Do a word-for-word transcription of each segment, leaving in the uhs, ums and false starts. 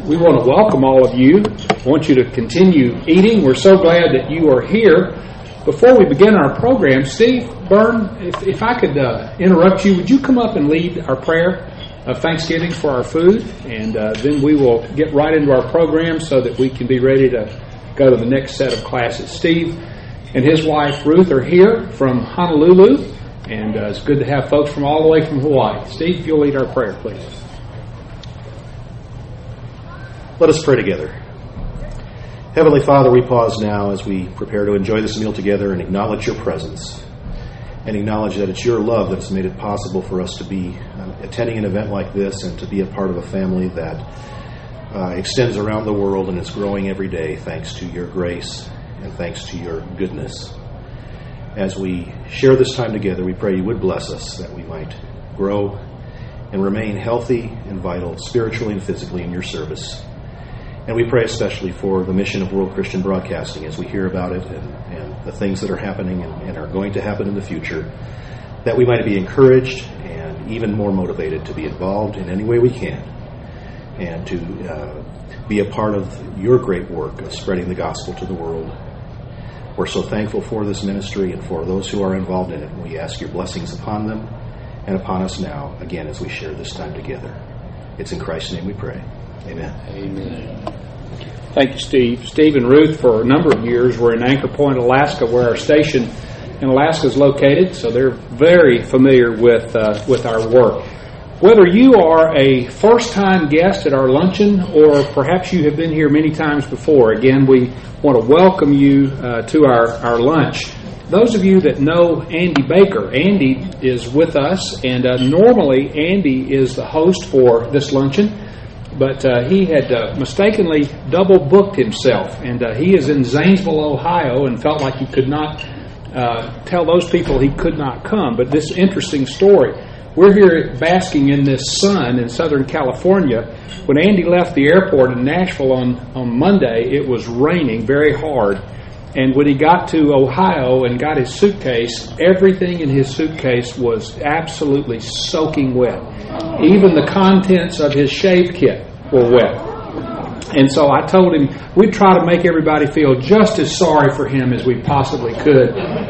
We want to welcome all of you. I want you to continue eating. We're so glad that you are here. Before we begin our program, Steve Byrne, if, if I could uh, interrupt you, would you come up and lead our prayer of thanksgiving for our food? And uh, then we will get right into our program so that we can be ready to go to the next set of classes. Steve and his wife Ruth are here from Honolulu, and uh, it's good to have folks from all the way from Hawaii. Steve, if you'll lead our prayer, please. Let us pray together. Heavenly Father, we pause now as we prepare to enjoy this meal together and acknowledge your presence and acknowledge that it's your love that has made it possible for us to be uh, attending an event like this and to be a part of a family that uh, extends around the world and is growing every day thanks to your grace and thanks to your goodness. As we share this time together, we pray you would bless us that we might grow and remain healthy and vital spiritually and physically in your service. And we pray especially for the mission of World Christian Broadcasting as we hear about it and, and the things that are happening and, and are going to happen in the future, that we might be encouraged and even more motivated to be involved in any way we can and to uh, be a part of your great work of spreading the gospel to the world. We're so thankful for this ministry and for those who are involved in it, and we ask your blessings upon them and upon us now, again, as we share this time together. It's in Christ's name we pray. Amen. Amen. Thank you, Steve. Steve and Ruth, for a number of years, were in Anchor Point, Alaska, where our station in Alaska is located, so they're very familiar with uh, with our work. Whether you are a first-time guest at our luncheon or perhaps you have been here many times before, again, we want to welcome you uh, to our, our lunch. Those of you that know Andy Baker, Andy is with us, and uh, normally Andy is the host for this luncheon. But uh, he had uh, mistakenly double-booked himself, and uh, he is in Zanesville, Ohio, and felt like he could not uh, tell those people he could not come. But this interesting story, we're here basking in this sun in Southern California. When Andy left the airport in Nashville on, on Monday, it was raining very hard. And when he got to Ohio and got his suitcase, everything in his suitcase was absolutely soaking wet. Even the contents of his shave kit were wet. And so I told him we'd try to make everybody feel just as sorry for him as we possibly could.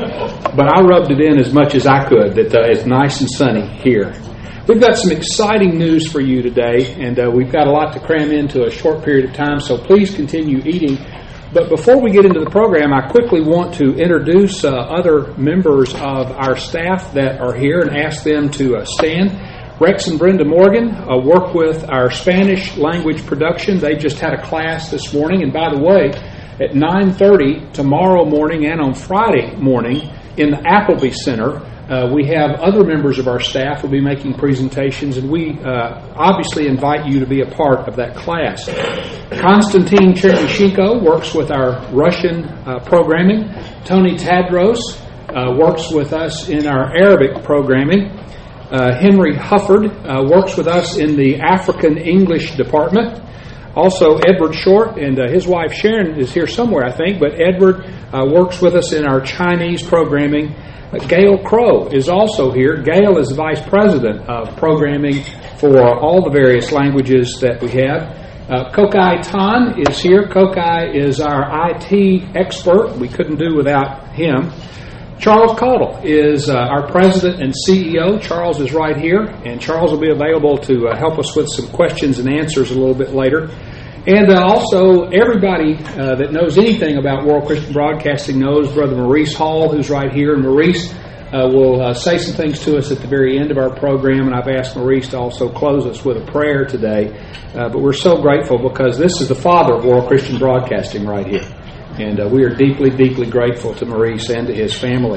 But I rubbed it in as much as I could that uh, it's nice and sunny here. We've got some exciting news for you today, and uh, we've got a lot to cram into a short period of time, so please continue eating. But before we get into the program, I quickly want to introduce uh, other members of our staff that are here and ask them to uh, stand. Rex and Brenda Morgan uh, work with our Spanish language production. They just had a class this morning. And by the way, at nine thirty tomorrow morning and on Friday morning in the Appleby Center, uh, we have other members of our staff who will be making presentations, and we uh, obviously invite you to be a part of that class. Konstantin Chernyshchenko works with our Russian uh, programming. Tony Tadros uh, works with us in our Arabic programming. Uh, Henry Hufford uh, works with us in the African English department. Also, Edward Short and uh, his wife Sharon is here somewhere, I think, but Edward uh, works with us in our Chinese programming. Uh, Gail Crow is also here. Gail is the Vice President of Programming for all the various languages that we have. Uh, Kokai Tan is here. Kokai is our I T expert. We couldn't do without him. Charles Caudle is uh, our president and C E O. Charles is right here, and Charles will be available to uh, help us with some questions and answers a little bit later. And uh, also, everybody uh, that knows anything about World Christian Broadcasting knows Brother Maurice Hall, who's right here. And Maurice uh, will uh, say some things to us at the very end of our program, and I've asked Maurice to also close us with a prayer today. Uh, but we're so grateful because this is the father of World Christian Broadcasting right here. And uh, we are deeply, deeply grateful to Maurice and to his family.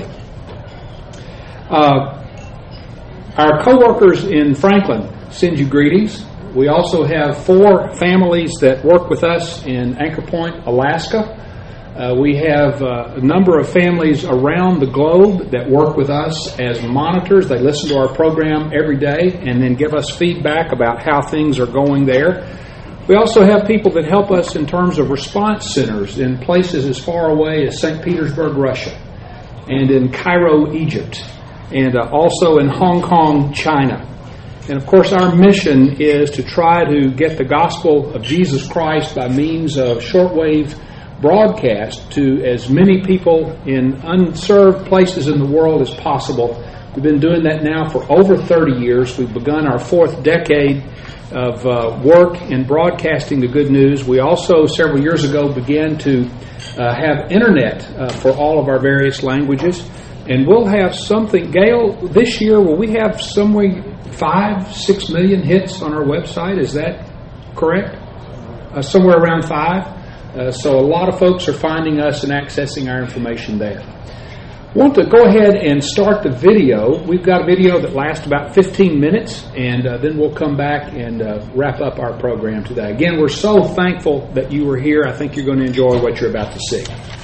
Uh, our co-workers in Franklin send you greetings. We also have four families that work with us in Anchor Point, Alaska. Uh, we have uh, a number of families around the globe that work with us as monitors. They listen to our program every day and then give us feedback about how things are going there. We also have people that help us in terms of response centers in places as far away as Saint Petersburg, Russia, and in Cairo, Egypt, and uh, also in Hong Kong, China. And of course, our mission is to try to get the gospel of Jesus Christ by means of shortwave broadcast to as many people in unserved places in the world as possible. We've been doing that now for over thirty years. We've begun our fourth decade of uh, work in broadcasting the good news. We also, several years ago, began to uh, have internet uh, for all of our various languages. And we'll have something, Gail, this year, will we have somewhere five, six million hits on our website? Is that correct? Uh, somewhere around five. Uh, so a lot of folks are finding us and accessing our information there. I want to go ahead and start the video. We've got a video that lasts about fifteen minutes, and uh, then we'll come back and uh, wrap up our program today. Again, we're so thankful that you were here. I think you're going to enjoy what you're about to see.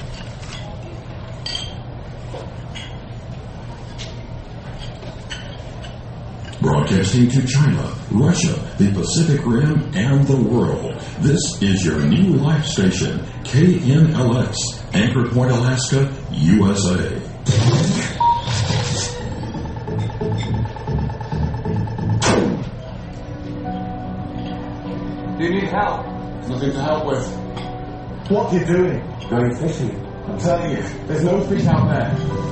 Broadcasting to China, Russia, the Pacific Rim, and the world. This is your new life station, K N L S, Anchor Point, Alaska, U S A. Do you need help? Nothing to help with. What are you doing? Going fishing. I'm telling you, there's no fish out there.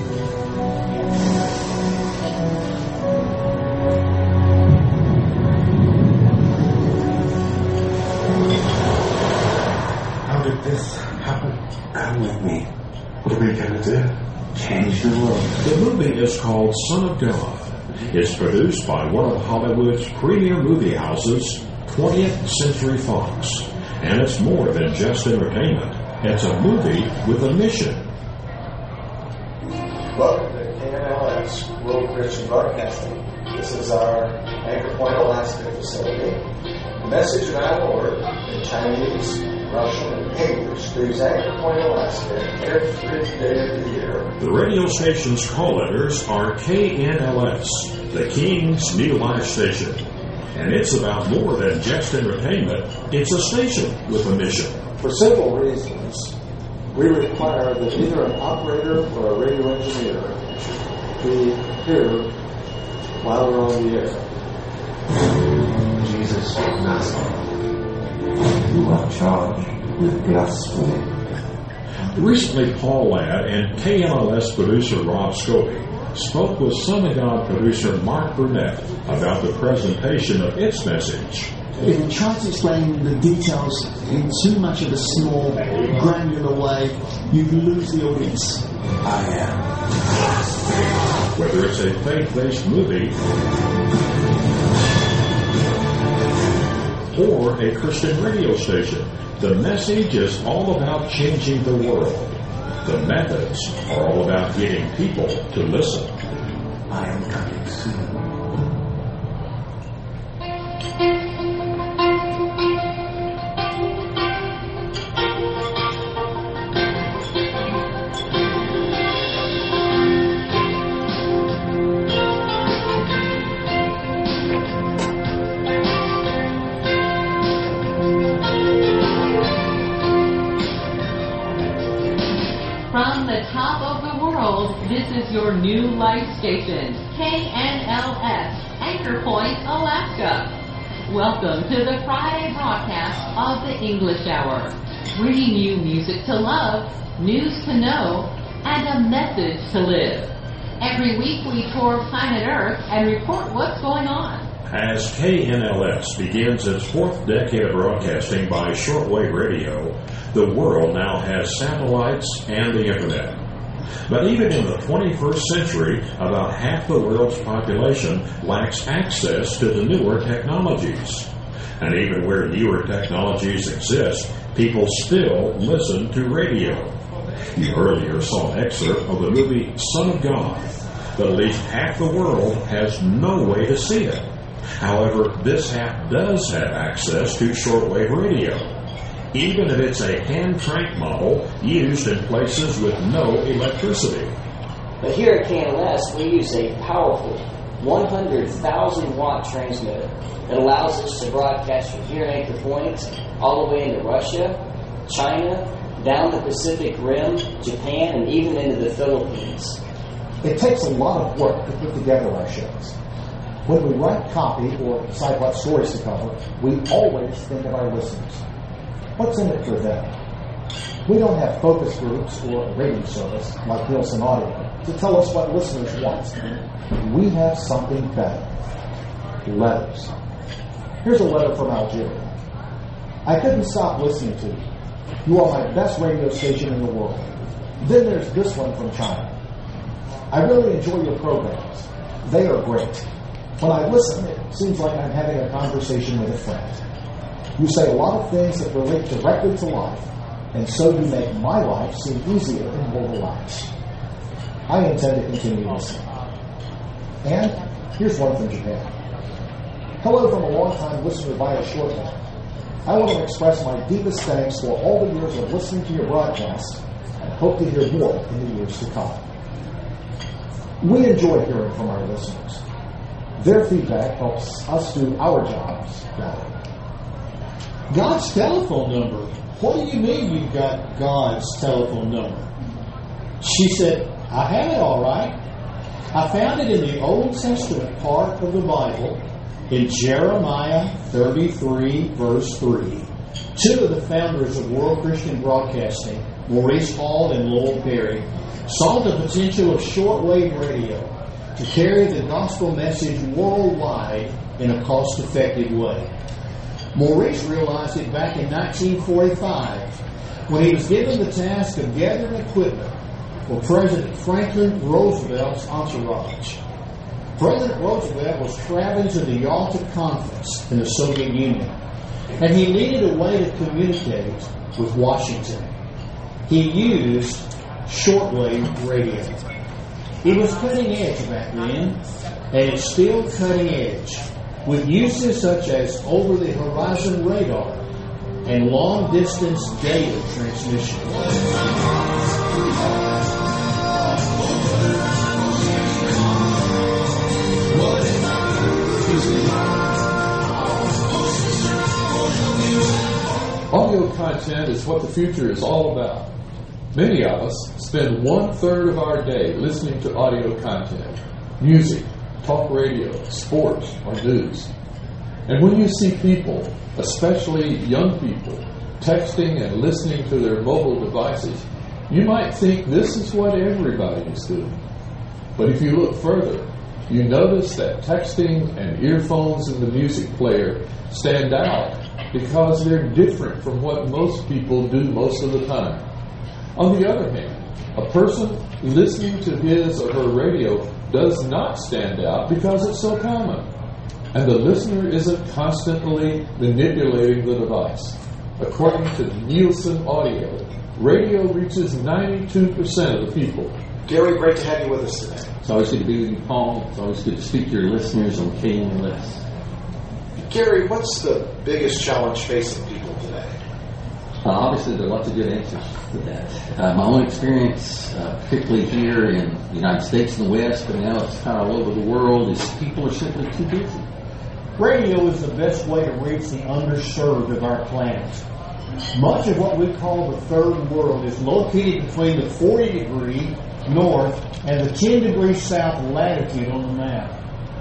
How did this happen? Come with me. What are we going to do? Change the world. The movie is called Son of God. It's produced by one of Hollywood's premier movie houses, twentieth Century Fox. And it's more than just entertainment. It's a movie with a mission. Welcome to K N L S World Christian Broadcasting. This is our Anchor Point, Alaska facility. The message of our Lord in Chinese, Russian, and English through Anchor Point, Alaska every day of the year. The radio station's call letters are K N L S, the King's new live station. And it's about more than just entertainment. It's a station with a mission. For simple reasons, we require that either an operator or a radio engineer be here while we're on the air. Jesus of Nazareth, you are charged with blasphemy. Recently, Paul Ladd and K N L S producer Rob Scobie spoke with Son of God producer Mark Burnett about the presentation of its message. If you try to explain the details in too much of a small, granular way, you can lose the audience. I am. Whether it's a faith-based movie or a Christian radio station, the message is all about changing the world. The methods are all about getting people to listen. I am coming soon. From the top of the world, this is your new life station, K N L S, Anchor Point, Alaska. Welcome to the Friday broadcast of the English Hour, bringing you music to love, news to know, and a message to live. Every week we tour planet Earth and report what's going on. As K N L S begins its fourth decade of broadcasting by shortwave radio, the world now has satellites and the internet. But even in the twenty-first century, about half the world's population lacks access to the newer technologies. And even where newer technologies exist, people still listen to radio. You earlier saw an excerpt of the movie Son of God, but at least half the world has no way to see it. However, this half does have access to shortwave radio, even if it's a hand-crank model used in places with no electricity. But here at K N L S, we use a powerful one hundred thousand watt transmitter that allows us to broadcast from here in Anchor Point all the way into Russia, China, down the Pacific Rim, Japan, and even into the Philippines. It takes a lot of work to put together our shows. When we write copy or decide what stories to cover, we always think of our listeners. What's in it for them? We don't have focus groups or a radio service like Nielsen Audio to tell us what listeners want. We have something better. Letters. Here's a letter from Algeria. I couldn't stop listening to you. You are my best radio station in the world. Then there's this one from China. I really enjoy your programs. They are great. When I listen, it seems like I'm having a conversation with a friend. You say a lot of things that relate directly to life, and so you make my life seem easier and more relaxed. I intend to continue listening. And here's one from Japan. Hello from a long-time listener via shortwave. I want to express my deepest thanks for all the years of listening to your broadcasts and hope to hear more in the years to come. We enjoy hearing from our listeners. Their feedback helps us do our jobs better. God's telephone number. What do you mean you've got God's telephone number? She said, I have it all right. I found it in the Old Testament part of the Bible in Jeremiah thirty-three, verse three. Two of the founders of World Christian Broadcasting, Maurice Hall and Lowell Perry, saw the potential of shortwave radio to carry the gospel message worldwide in a cost-effective way. Maurice realized it back in nineteen forty-five when he was given the task of gathering equipment for President Franklin Roosevelt's entourage. President Roosevelt was traveling to the Yalta Conference in the Soviet Union, and he needed a way to communicate with Washington. He used shortwave radio. It was cutting edge back then, and it's still cutting edge, with uses such as over-the-horizon radar and long-distance data transmission. Audio content is what the future is all about. Many of us spend one-third of our day listening to audio content, music, talk radio, sports, or news. And when you see people, especially young people, texting and listening to their mobile devices, you might think this is what everybody is doing. But if you look further, you notice that texting and earphones in the music player stand out because they're different from what most people do most of the time. On the other hand, a person listening to his or her radio does not stand out because it's so common, and the listener isn't constantly manipulating the device. According to Nielsen Audio, radio reaches ninety-two percent of the people. Gary, great to have you with us today. It's always good to be with you, Paul. It's always good to speak to your listeners on K N L S. Gary, what's the biggest challenge facing people today? Uh, obviously, there are lots of good answers to that. Uh, my own experience, uh, particularly here in the United States and the West, but now it's kind of all over the world, is people are simply too busy. Radio is the best way to reach the underserved of our planet. Much of what we call the third world is located between the forty degree north and the ten degree south latitude on the map.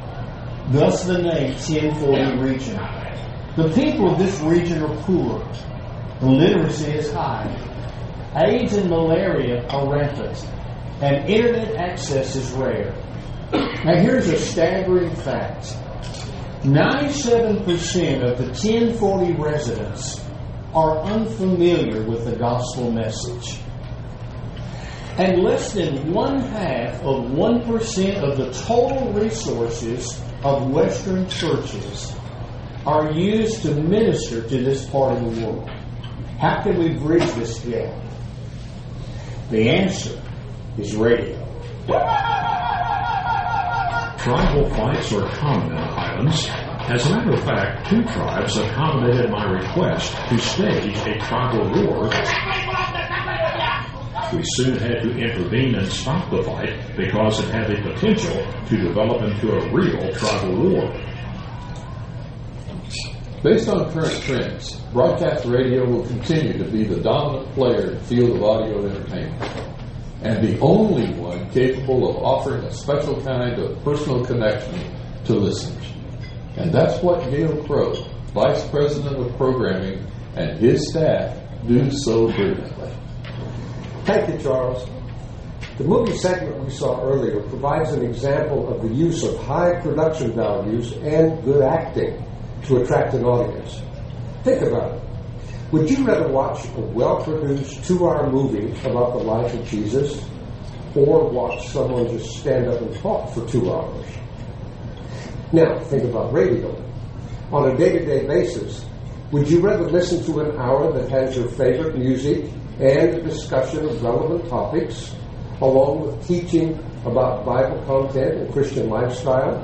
Thus the name ten forty region. The people of this region are poor. The literacy is high. AIDS and malaria are rampant. And internet access is rare. Now here's a staggering fact. ninety-seven percent of the ten forty residents are unfamiliar with the gospel message. And less than one half of one percent of the total resources of Western churches are used to minister to this part of the world. How can we bridge this gap? The answer is radio. Tribal fights are common in the Highlands. As a matter of fact, two tribes accommodated my request to stage a tribal war. We soon had to intervene and stop the fight because it had the potential to develop into a real tribal war. Based on current trends, broadcast radio will continue to be the dominant player in the field of audio entertainment, and the only one capable of offering a special kind of personal connection to listeners. And that's what Gail Crow, Vice President of Programming, and his staff do so brilliantly. Thank you, Charles. The movie segment we saw earlier provides an example of the use of high production values and good acting to attract an audience. Think about it. Would you rather watch a well-produced two-hour movie about the life of Jesus or watch someone just stand up and talk for two hours? Now, think about radio. On a day-to-day basis, would you rather listen to an hour that has your favorite music and a discussion of relevant topics, along with teaching about Bible content and Christian lifestyle?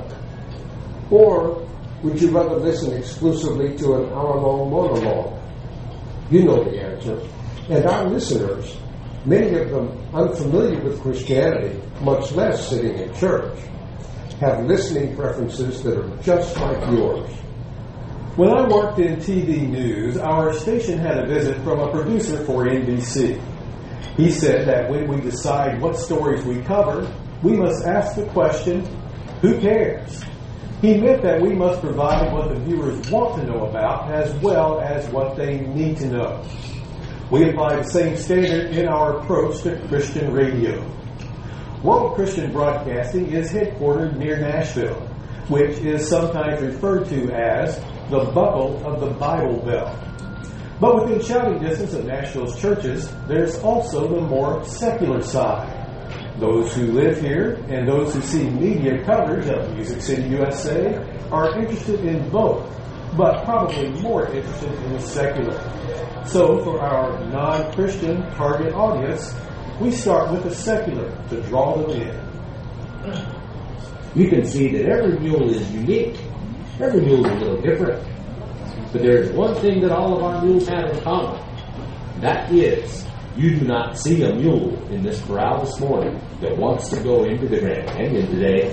Or would you rather listen exclusively to an hour-long monologue? You know the answer. And our listeners, many of them unfamiliar with Christianity, much less sitting in church, have listening preferences that are just like yours. When I worked in T V news, our station had a visit from a producer for N B C. He said that when we decide what stories we cover, we must ask the question, who cares? He meant that we must provide what the viewers want to know about as well as what they need to know. We apply the same standard in our approach to Christian radio. World Christian Broadcasting is headquartered near Nashville, which is sometimes referred to as the buckle of the Bible Belt. But within shouting distance of Nashville's churches, there's also the more secular side. Those who live here and those who see media coverage of Music City, U S A are interested in both, but probably more interested in the secular. So for our non-Christian target audience, we start with the secular to draw them in. You can see that every mule is unique. Every mule is a little different. But there's one thing that all of our mules have in common. That is, you do not see a mule in this corral this morning that wants to go into the Grand Canyon today.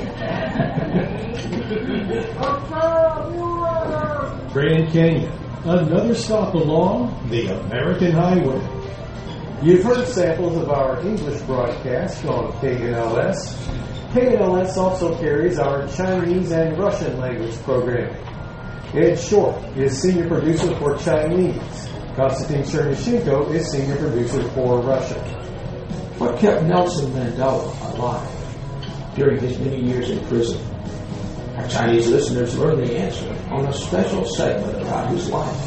Grand Canyon, another stop along the American Highway. You've heard samples of our English broadcast on K N L S. K N L S also carries our Chinese and Russian language programming. Ed Short is senior producer for Chinese. Konstantin Chernyshenko is senior producer for Russia. What kept Nelson Mandela alive during his many years in prison? Our Chinese listeners learned the answer on a special segment about his life.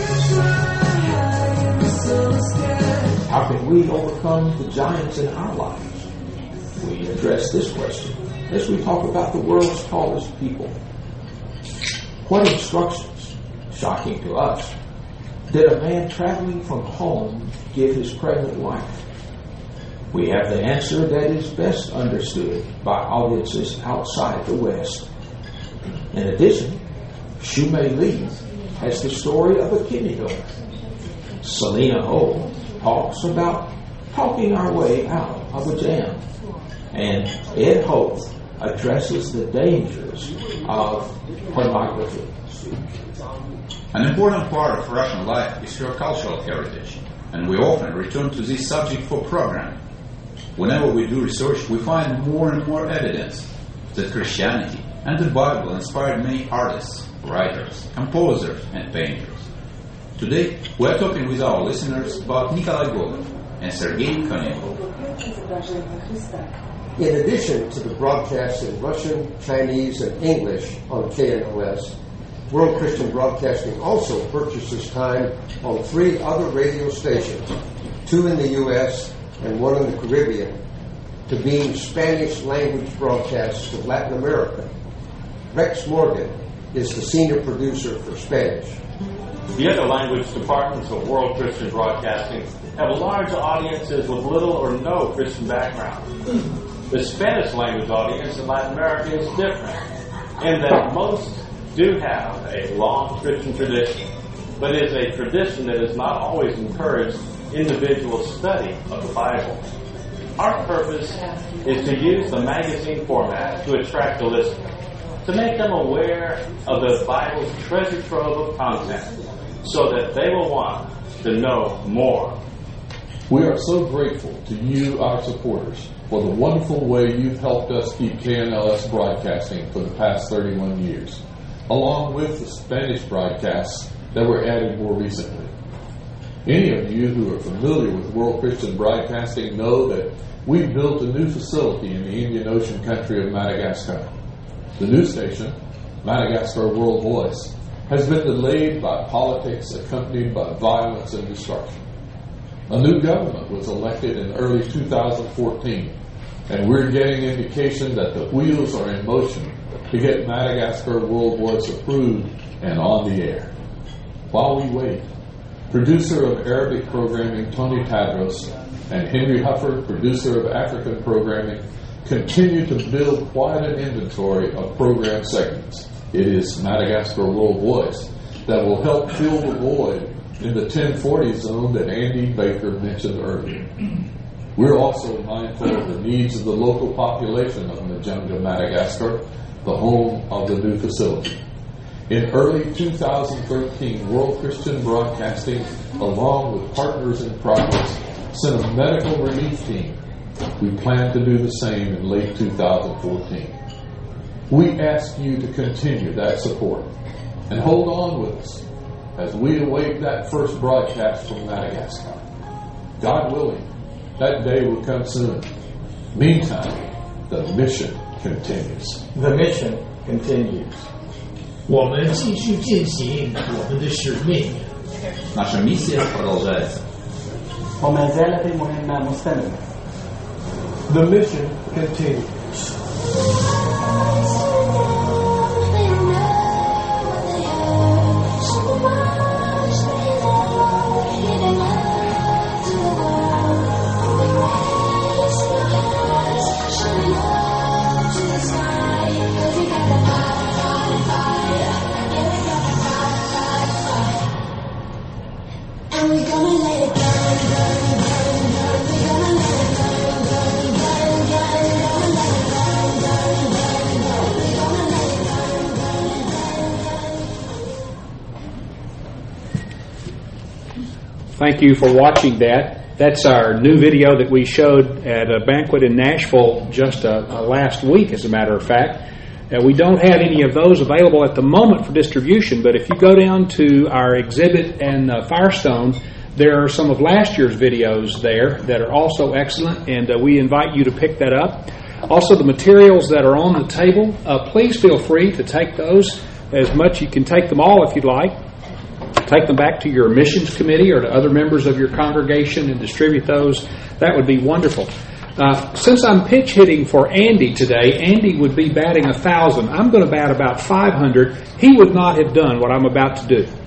How can we overcome the giants in our lives? We address this question as we talk about the world's tallest people. What instructions, shocking to us, did a man traveling from home give his pregnant wife? We have the answer that is best understood by audiences outside the West. In addition, Shumei Lee has the story of a kidney donor. Selena O talks about talking our way out of a jam. And Ed Hope addresses the dangers of pornography. An important part of Russian life is her cultural heritage, and we often return to this subject for programming. Whenever we do research, we find more and more evidence that Christianity and the Bible inspired many artists, writers, composers, and painters. Today, we are talking with our listeners about Nikolai Gogol and Sergei Konenko. In addition to the broadcasts in Russian, Chinese, and English on K N L S, World Christian Broadcasting also purchases time on three other radio stations, two in the U S and one in the Caribbean, to beam Spanish language broadcasts to Latin America. Rex Morgan is the senior producer for Spanish. The other language departments of World Christian Broadcasting have large audiences with little or no Christian background. The Spanish language audience in Latin America is different in that most do have a long Christian tradition, but it is a tradition that has not always encouraged individual study of the Bible. Our purpose is to use the magazine format to attract the listener, to make them aware of the Bible's treasure trove of content, so that they will want to know more. We are so grateful to you, our supporters, for the wonderful way you've helped us keep K N L S broadcasting for the past thirty-one years, along with the Spanish broadcasts that were added more recently. Any of you who are familiar with World Christian Broadcasting know that we've built a new facility in the Indian Ocean country of Madagascar. The new station, Madagascar World Voice, has been delayed by politics accompanied by violence and destruction. A new government was elected in early two thousand fourteen, and we're getting indication that the wheels are in motion to get Madagascar World Voice approved and on the air. While we wait, producer of Arabic programming Tony Tadros and Henry Huffer, producer of African programming, continue to build quite an inventory of program segments. It is Madagascar World Voice that will help fill the void in the ten forty zone that Andy Baker mentioned earlier. We're also mindful of the needs of the local population of Majunga, Madagascar, the home of the new facility. In early two thousand thirteen, World Christian Broadcasting, along with Partners in Progress, sent a medical relief team. We plan to do the same in late two thousand fourteen. We ask you to continue that support and hold on with us as we await that first broadcast from Madagascar. God willing, that day will come soon. Meantime, the mission continues. The mission continues. 我们继续进行我们的使命。 Наша миссия продолжается. وما زالت المهمة مستمرة. The mission continues. Thank you for watching that. That's our new video that we showed at a banquet in Nashville just uh, uh, last week, as a matter of fact. Uh, we don't have any of those available at the moment for distribution, but if you go down to our exhibit in uh, Firestone, there are some of last year's videos there that are also excellent, and uh, we invite you to pick that up. Also, the materials that are on the table, uh, please feel free to take those as much. You can take them all if you'd like. Take them back to your missions committee or to other members of your congregation and distribute those. That would be wonderful. Uh, since I'm pitch hitting for Andy today, Andy would be batting a thousand. I'm going to bat about five hundred. He would not have done what I'm about to do.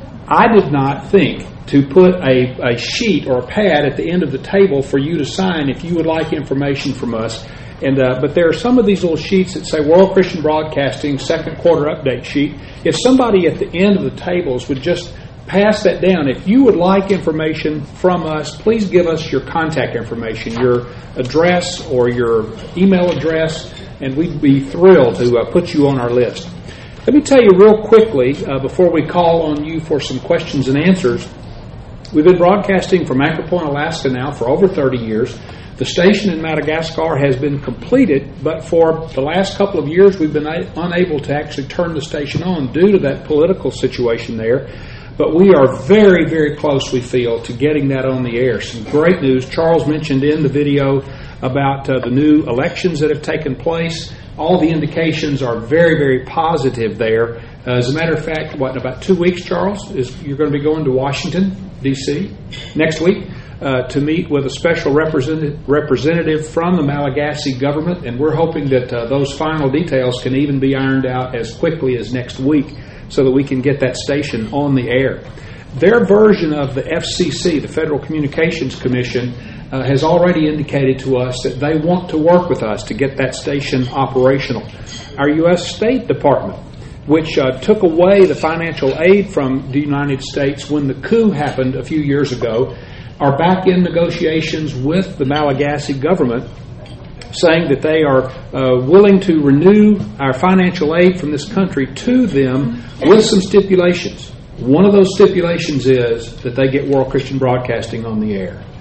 I did not think to put a, a sheet or a pad at the end of the table for you to sign if you would like information from us. And uh, but there are some of these little sheets that say World Christian Broadcasting second quarter update sheet. If somebody at the end of the tables would just pass that down. If you would like information from us, please give us your contact information, your address or your email address, and we'd be thrilled to uh, put you on our list. Let me tell you real quickly, uh, before we call on you for some questions and answers, we've been broadcasting from Anchor Point, Alaska now for over thirty years. The station in Madagascar has been completed, but for the last couple of years we've been a- unable to actually turn the station on due to that political situation there. But we are very, very close, we feel, to getting that on the air. Some great news. Charles mentioned in the video about uh, the new elections that have taken place. All the indications are very, very positive there. Uh, as a matter of fact, what, in about two weeks, Charles, is you're going to be going to Washington, D C next week uh, to meet with a special representative, representative from the Malagasy government, and we're hoping that uh, those final details can even be ironed out as quickly as next week, so that we can get that station on the air. Their version of the F C C, the Federal Communications Commission, uh, has already indicated to us that they want to work with us to get that station operational. Our U S State Department, which uh, took away the financial aid from the United States when the coup happened a few years ago, are back in negotiations with the Malagasy government, saying that they are uh, willing to renew our financial aid from this country to them with some stipulations. One of those stipulations is that they get World Christian Broadcasting on the air.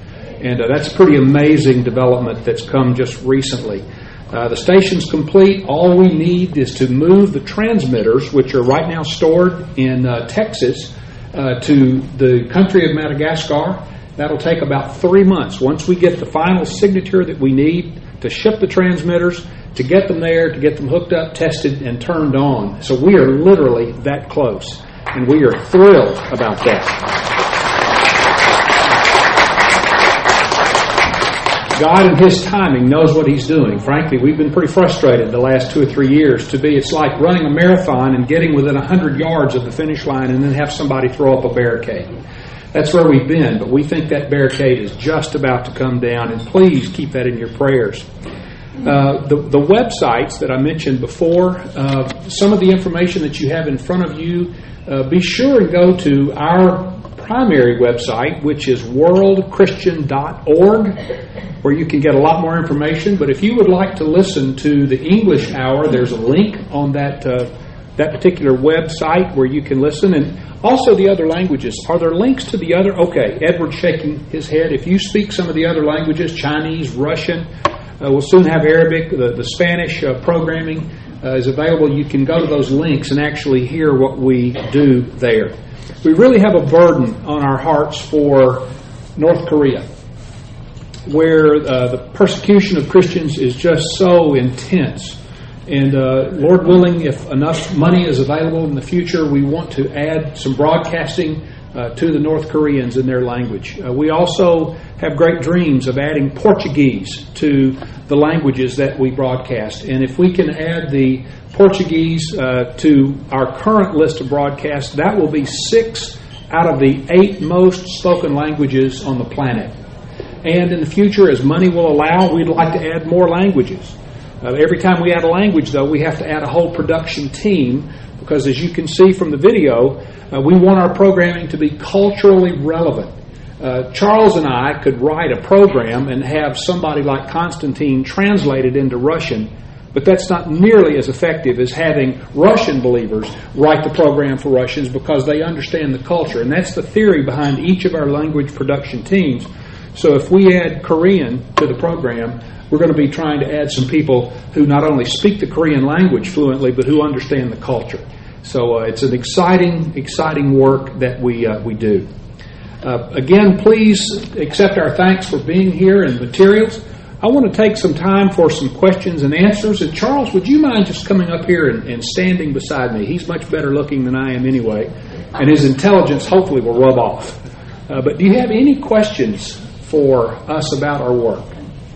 And uh, that's a pretty amazing development that's come just recently. Uh, the station's complete. All we need is to move the transmitters, which are right now stored in uh, Texas, uh, to the country of Madagascar. That'll take about three months. Once we get the final signature that we need to ship the transmitters, to get them there, to get them hooked up, tested, and turned on. So we are literally that close, and we are thrilled about that. God in His timing knows what He's doing. Frankly, we've been pretty frustrated the last two or three years to be, it's like running a marathon and getting within one hundred yards of the finish line and then have somebody throw up a barricade. That's where we've been, but we think that barricade is just about to come down, and please keep that in your prayers. Uh, the, the websites that I mentioned before, uh, some of the information that you have in front of you, uh, be sure and go to our primary website, which is world christian dot org, where you can get a lot more information. But if you would like to listen to the English hour, there's a link on that uh, that particular website where you can listen, and also the other languages. Are there links to the other? Okay, Edward's shaking his head. If you speak some of the other languages, Chinese, Russian, uh, we'll soon have Arabic, the, the Spanish uh, programming uh, is available. You can go to those links and actually hear what we do there. We really have a burden on our hearts for North Korea, where uh, the persecution of Christians is just so intense. And uh, Lord willing, if enough money is available in the future, we want to add some broadcasting uh, to the North Koreans in their language. Uh, we also have great dreams of adding Portuguese to the languages that we broadcast. And if we can add the Portuguese uh, to our current list of broadcasts, that will be six out of the eight most spoken languages on the planet. And in the future, as money will allow, we'd like to add more languages. Uh, every time we add a language, though, we have to add a whole production team, because as you can see from the video, uh, we want our programming to be culturally relevant. Uh, Charles and I could write a program and have somebody like Constantine translate it into Russian, but that's not nearly as effective as having Russian believers write the program for Russians, because they understand the culture. And that's the theory behind each of our language production teams. So if we add Korean to the program, we're going to be trying to add some people who not only speak the Korean language fluently, but who understand the culture. So uh, it's an exciting, exciting work that we uh, we do. Uh, again, please accept our thanks for being here and materials. I want to take some time for some questions and answers. And Charles, would you mind just coming up here and, and standing beside me? He's much better looking than I am anyway, and his intelligence hopefully will rub off. Uh, but do you have any questions for us about our work?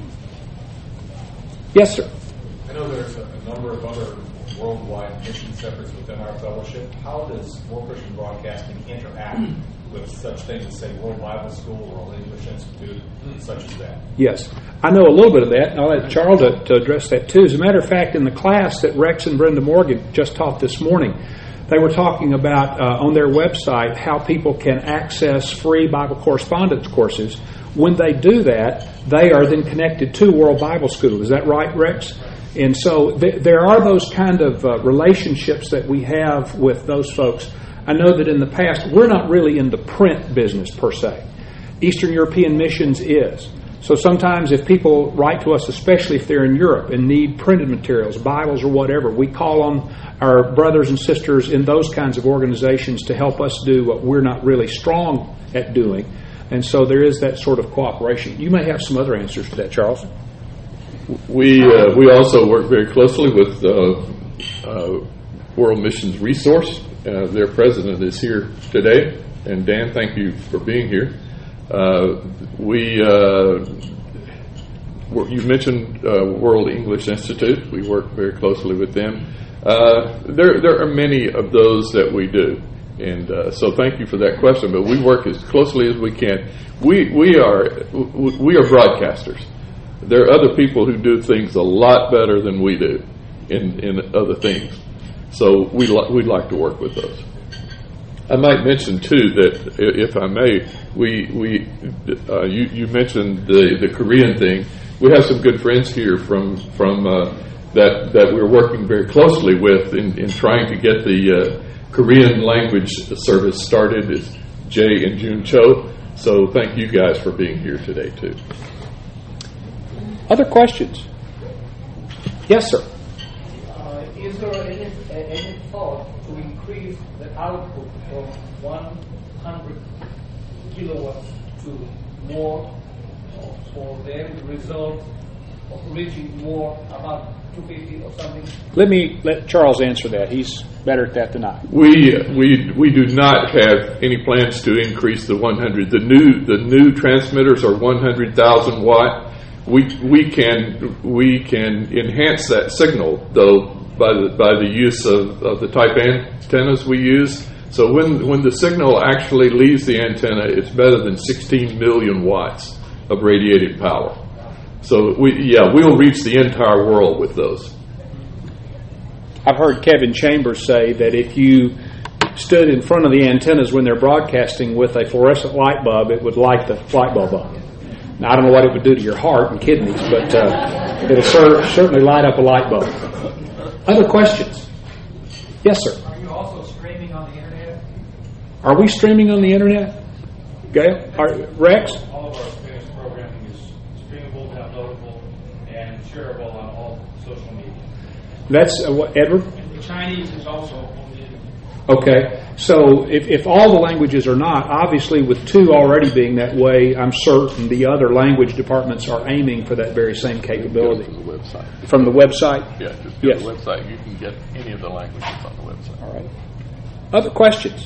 Yes, sir. I know there's a, a number of other worldwide mission efforts within our fellowship. How does World Christian Broadcasting interact with such things as, say, World Bible School, World English Institute, such as that? Yes. I know a little bit of that, and I'll let Charles to, to address that too. As a matter of fact, in the class that Rex and Brenda Morgan just taught this morning, they were talking about uh, on their website how people can access free Bible correspondence courses. When they do that, they are then connected to World Bible School. Is that right, Rex? And so th- there are those kind of uh, relationships that we have with those folks. I know that in the past, we're not really in the print business per se. Eastern European Missions is. So sometimes if people write to us, especially if they're in Europe and need printed materials, Bibles or whatever, we call on our brothers and sisters in those kinds of organizations to help us do what we're not really strong at doing. And so there is that sort of cooperation. You may have some other answers to that, Charles. We uh, we also work very closely with uh, uh, World Missions Resource. Uh, their president is here today. And Dan, thank you for being here. Uh, we uh, you mentioned uh, World English Institute. We work very closely with them. Uh, there there are many of those that we do. And uh, so, thank you for that question. But we work as closely as we can. We we are we are broadcasters. There are other people who do things a lot better than we do in in other things. So we li- we'd like to work with those. I might mention too that, if I may, we we uh, you you mentioned the, the Korean thing. We have some good friends here from from uh, that that we're working very closely with in, in trying to get the Uh, Korean language service started. Is Jay and June Cho. So thank you guys for being here today, too. Other questions? Yes, sir. Uh, is there any, any thought to increase the output from one hundred kilowatts to more, for the end result of reaching more, about two fifty or something? Let me let Charles answer that. He's better at that than I. We we we do not have any plans to increase the one hundred. The new the new transmitters are one hundred thousand watt. We we can we can enhance that signal though by the by the use of, of the type antennas we use. So when when the signal actually leaves the antenna, it's better than sixteen million watts of radiated power. So we yeah we'll reach the entire world with those. I've heard Kevin Chambers say that if you stood in front of the antennas when they're broadcasting with a fluorescent light bulb, it would light the light bulb up. Now, I don't know what it would do to your heart and kidneys, but uh, it'll cer- certainly light up a light bulb. Other questions? Yes, sir. Are you also streaming on the internet? Are we streaming on the internet? Gail? Are, Rex? All of our Spanish programming is streamable, downloadable, and shareable on all social media. That's uh, what, Edward? And the Chinese is also on the internet. Okay, so if, if all the languages are not, obviously with two already being that way, I'm certain the other language departments are aiming for that very same capability. From the website. From the website? Yeah, just go yes. to the website. You can get any of the languages on the website. All right. Other questions?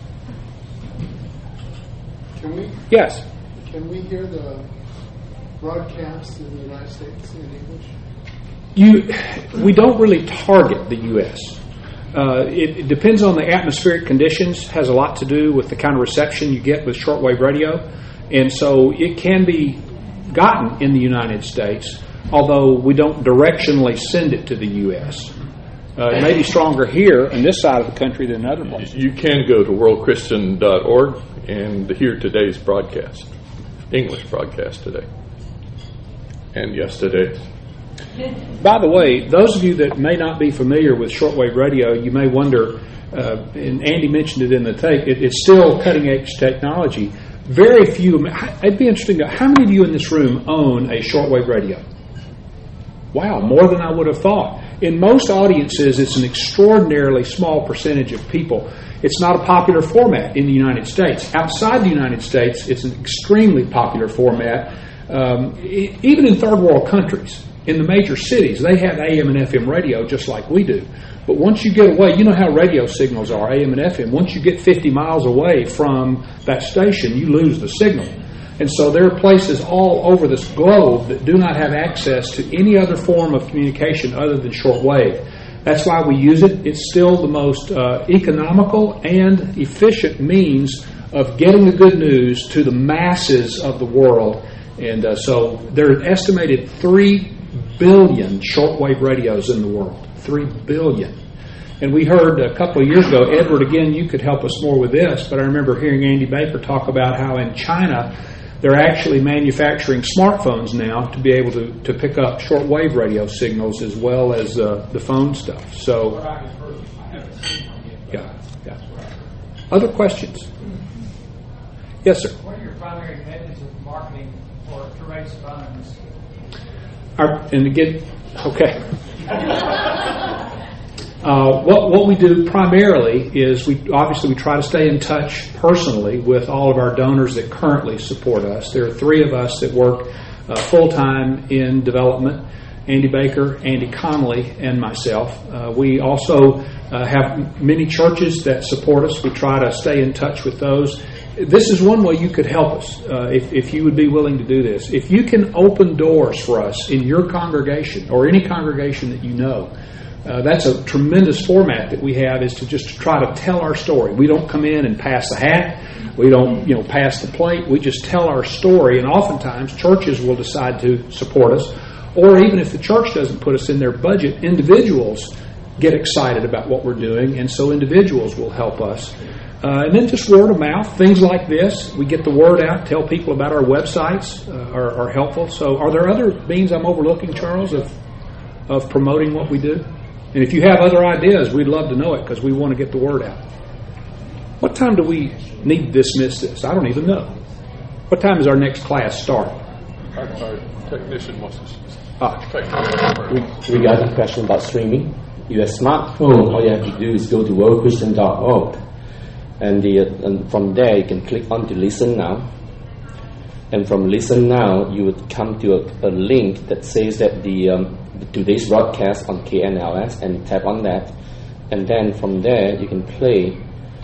Can we? Yes. Can we hear the broadcast in the United States in English? You, we don't really target the U S Uh, it, it depends on the atmospheric conditions, has a lot to do with the kind of reception you get with shortwave radio. And so it can be gotten in the United States, although we don't directionally send it to the U S Uh, it may be stronger here on this side of the country than other places. You can go to world christian dot org and hear today's broadcast, English broadcast today, and yesterday's. By the way, those of you that may not be familiar with shortwave radio, you may wonder, uh, and Andy mentioned it in the tape, it, it's still cutting-edge technology. Very few, it'd be interesting to know, how many of you in this room own a shortwave radio? Wow, more than I would have thought. In most audiences, it's an extraordinarily small percentage of people. It's not a popular format in the United States. Outside the United States, it's an extremely popular format, um, e- even in third world countries. In the major cities, they have A M and F M radio just like we do. But once you get away, you know how radio signals are, A M and F M. Once you get fifty miles away from that station, you lose the signal. And so there are places all over this globe that do not have access to any other form of communication other than shortwave. That's why we use it. It's still the most uh, economical and efficient means of getting the good news to the masses of the world. And uh, so there are estimated three billion shortwave radios in the world. Three billion. And we heard a couple of years ago, Edward, again, you could help us more with this, but I remember hearing Andy Baker talk about how in China they're actually manufacturing smartphones now to be able to, to pick up shortwave radio signals as well as uh, the phone stuff. So, yeah, yeah. Other questions? Yes, sir. What are your primary methods of marketing for to raise funds? Our, and again, okay. Uh, what what we do primarily is we obviously we try to stay in touch personally with all of our donors that currently support us. There are three of us that work uh, full time in development: Andy Baker, Andy Connolly, and myself. Uh, we also uh, have many churches that support us. We try to stay in touch with those. This is one way you could help us uh, if, if you would be willing to do this. If you can open doors for us in your congregation or any congregation that you know, uh, that's a tremendous format that we have, is to just try to tell our story. We don't come in and pass the hat. We don't, you know, pass the plate. We just tell our story, and oftentimes churches will decide to support us. Or even if the church doesn't put us in their budget, individuals get excited about what we're doing, and so individuals will help us. Uh, and then just word of mouth, things like this. We get the word out, tell people about our websites uh, are, are helpful. So are there other means I'm overlooking, Charles, of of promoting what we do? And if you have other ideas, we'd love to know it because we want to get the word out. What time do we need to dismiss this? I don't even know. What time does our next class start? Our, our technician wants to. Ah. We, we got a question about streaming. Your smartphone, all you have to do is go to world christian dot org, and, the, and from there you can click on to Listen Now. And from Listen Now, you would come to a, a link that says that the um, today's broadcast on K N L S, and tap on that, and then from there you can play.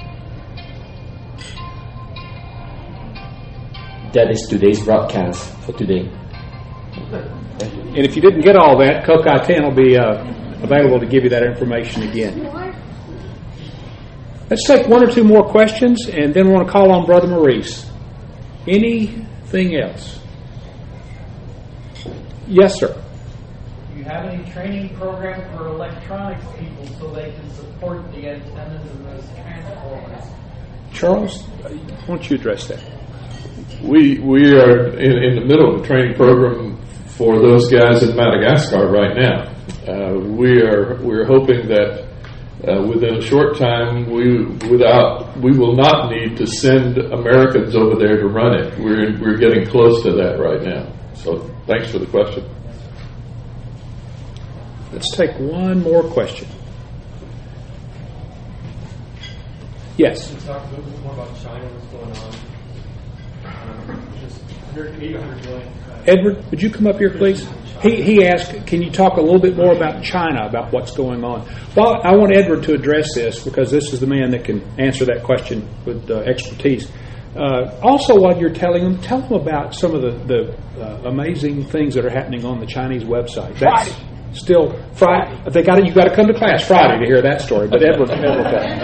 That is today's broadcast for today. And if you didn't get all that, Coke I ten will be uh, available to give you that information again. Let's take one or two more questions, and then we want to call on Brother Maurice. Anything else? Yes, sir. Do you have any training program for electronics people so they can support the antennas and those transformers? Charles, why don't you address that? We we are in, in the middle of a training program for those guys in Madagascar right now. Uh, we are we're hoping that uh, within a short time we without we will not need to send Americans over there to run it. We're we're getting close to that right now. So thanks for the question. Let's take one more question. Yes. Can you talk a little bit more about China? What's going on? Um, just eight hundred million. Edward, would you come up here, please? He he asked, can you talk a little bit more about China, about what's going on? Well, I want Edward to address this because this is the man that can answer that question with uh, expertise. Uh, also, while you're telling them, tell them about some of the, the uh, amazing things that are happening on the Chinese website. That's Friday. Still Friday. They got you got to come to class Friday to hear that story. But Edward, Edward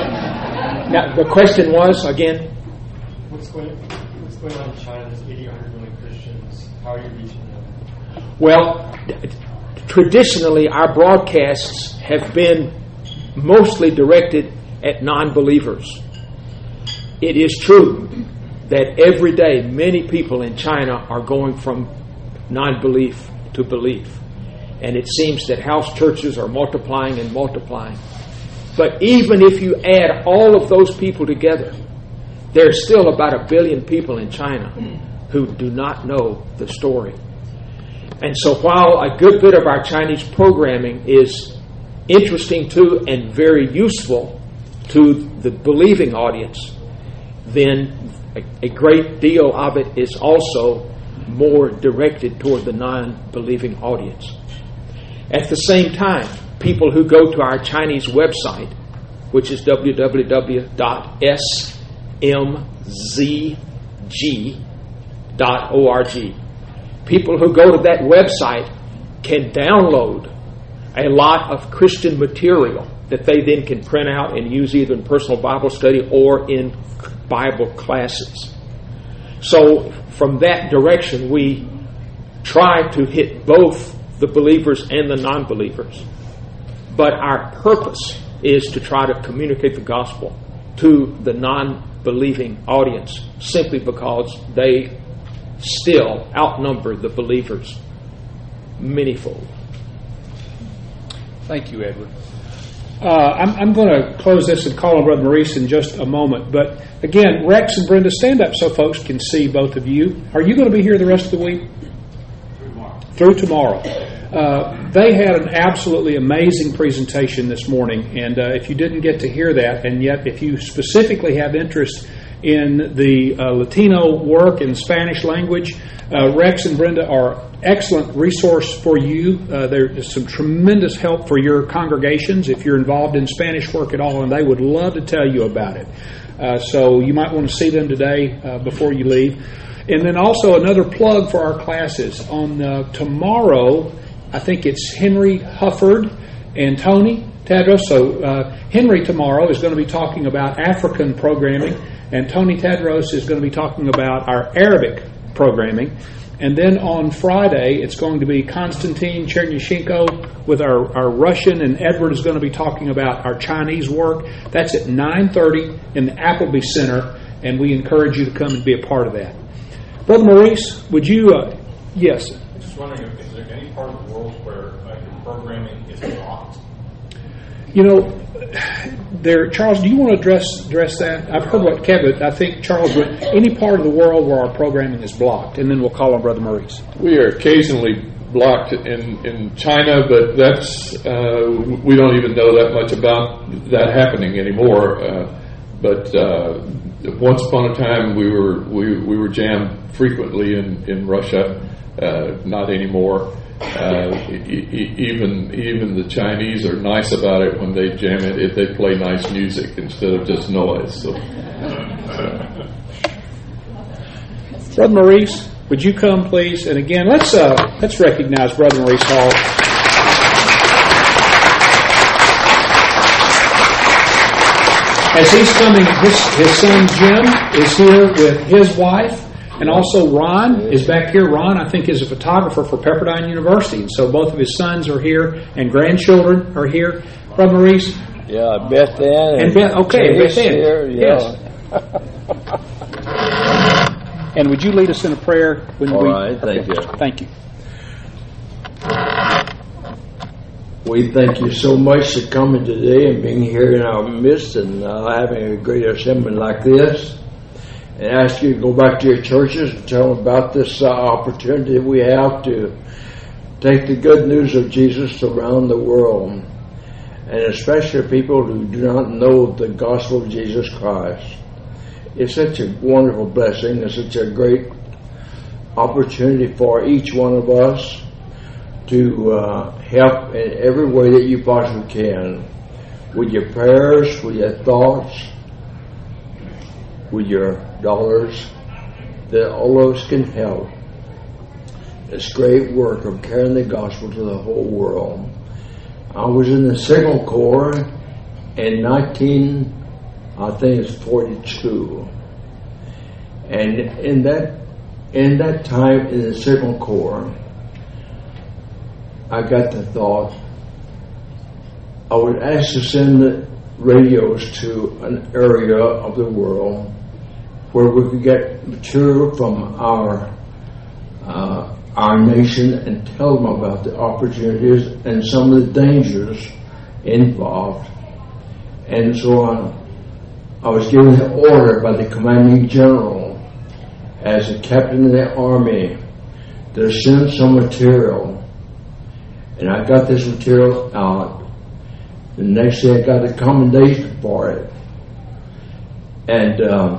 now the question was again. What's going What's going on in China? There's eighty, one hundred million Christians. How are you reaching them? Well, traditionally, our broadcasts have been mostly directed at non-believers. It is true that every day many people in China are going from non-belief to belief. And it seems that house churches are multiplying and multiplying. But even if you add all of those people together, there's still about a billion people in China who do not know the story. And so while a good bit of our Chinese programming is interesting to and very useful to the believing audience, then a, a great deal of it is also more directed toward the non-believing audience. At the same time, people who go to our Chinese website, which is w w w dot s m z g dot org, people who go to that website can download a lot of Christian material that they then can print out and use either in personal Bible study or in Bible classes. So from that direction, we try to hit both the believers and the non-believers. But our purpose is to try to communicate the gospel to the non-believing audience simply because they still outnumber the believers manyfold. Thank you, Edward. Uh, I'm, I'm going to close this and call on Brother Maurice in just a moment. But again, Rex and Brenda, stand up so folks can see both of you. Are you going to be here the rest of the week? Through tomorrow. Through tomorrow. Uh, they had an absolutely amazing presentation this morning. And uh, if you didn't get to hear that, and yet if you specifically have interest in the uh, Latino work in Spanish language, uh, Rex and Brenda are excellent resource for you. Uh, there's some tremendous help for your congregations if you're involved in Spanish work at all, and they would love to tell you about it. Uh, so you might want to see them today uh, before you leave. And then also another plug for our classes. On uh, tomorrow, I think it's Henry Hufford and Tony Tadros. So uh, Henry tomorrow is going to be talking about African programming, and Tony Tadros is going to be talking about our Arabic programming. And then on Friday, it's going to be Konstantin Chernyashenko with our, our Russian, and Edward is going to be talking about our Chinese work. That's at nine thirty in the Appleby Center, and we encourage you to come and be a part of that. Brother Maurice, would you, uh, yes? I'm just wondering, if, is there any part of the world where uh, your programming is blocked? You know, there, Charles, do you want to address address that? I've heard what Kevin. I think Charles, would any part of the world where our programming is blocked, and then we'll call on Brother Maurice. We are occasionally blocked in, in China, but that's uh, we don't even know that much about that happening anymore. Uh, but uh, once upon a time, we were we we were jammed frequently in in Russia. Uh, not anymore. Uh, e- e- even even the Chinese are nice about it when they jam it. If they play nice music instead of just noise. So, uh, Brother Maurice, would you come, please? And again, let's uh, let's recognize Brother Maurice Hall. As he's coming, his, his son Jim is here with his wife. And also Ron is back here. Ron, I think, is a photographer for Pepperdine University. And so both of his sons are here and grandchildren are here. Brother Maurice? Yeah, Beth Ann. And Beth, okay, Beth Ann. Here, yes. And would you lead us in a prayer? When All we, right, thank okay. you. Thank you. We thank you so much for coming today and being here in our midst and uh, having a great assembly like this. And ask you to go back to your churches and tell them about this uh, opportunity we have to take the good news of Jesus around the world, and especially people who do not know the gospel of Jesus Christ. It's such a wonderful blessing. It's such a great opportunity for each one of us to uh, help in every way that you possibly can, with your prayers, with your thoughts, with your dollars, that all of us can help. This great work of carrying the gospel to the whole world. I was in the Signal Corps in nineteen, I think it's forty-two, and in that in that time in the Signal Corps, I got the thought I would ask to send the radios to an area of the world where we could get material from our uh, our nation and tell them about the opportunities and some of the dangers involved. And so I, I was given the order by the commanding general as a captain of the army to send some material. And I got this material out. The next day I got a commendation for it. And uh,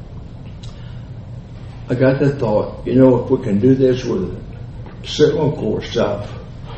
I got the thought, you know, if we can do this with Signal Corps stuff,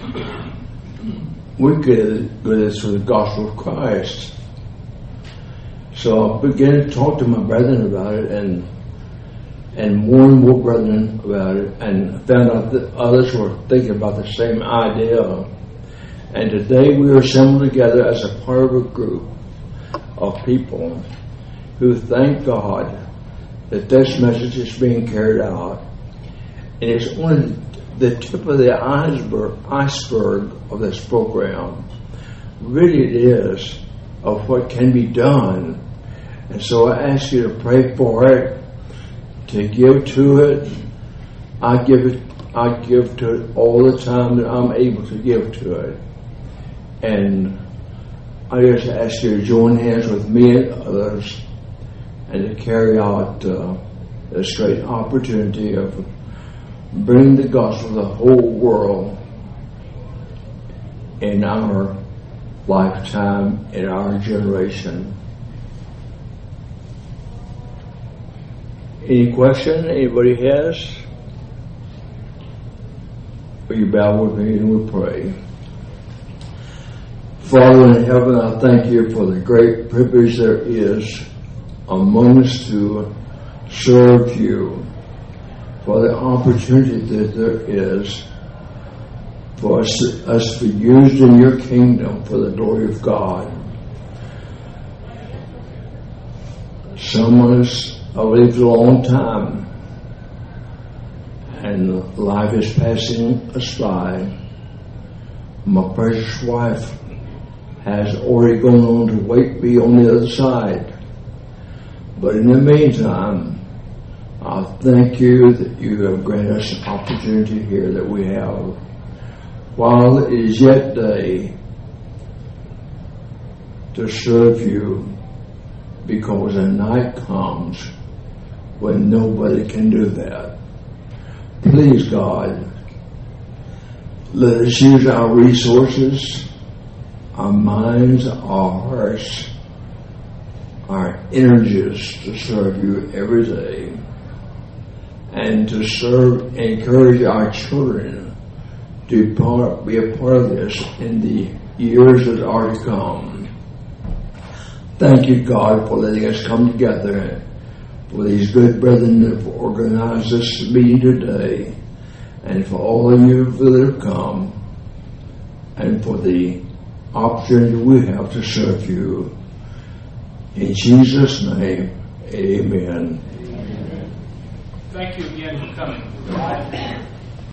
we could do this with the gospel of Christ. So I began to talk to my brethren about it and and more and more brethren about it, and found out that others were thinking about the same idea. And today we are assembled together as a part of a group of people who thank God that this message is being carried out. And it's only the tip of the iceberg, iceberg of this program. Really it is of what can be done. And so I ask you to pray for it, to give to it. I give it I give to it all the time that I'm able to give to it. And I just ask you to join hands with me and others and to carry out uh, this great opportunity of bringing the gospel to the whole world in our lifetime, in our generation. Any question anybody has? Will you bow with me and we'll pray? Father in heaven, I thank you for the great privilege there is among us to serve you, for the opportunity that there is for us, us to be used in your kingdom for the glory of God. Some of us have lived a long time and life is passing us by. My precious wife has already gone on to wait me on the other side. But in the meantime, I thank you that you have granted us an opportunity here that we have. While it is yet day, to serve you, because the night comes when nobody can do that. Please, God, let us use our resources, our minds, our hearts, our energies to serve you every day, and to serve, encourage our children to part, be a part of this in the years that are to come. Thank you, God, for letting us come together, for these good brethren that have organized this meeting today, and for all of you that have come, and for the opportunity we have to serve you. In Jesus' name, amen. Thank you again for coming.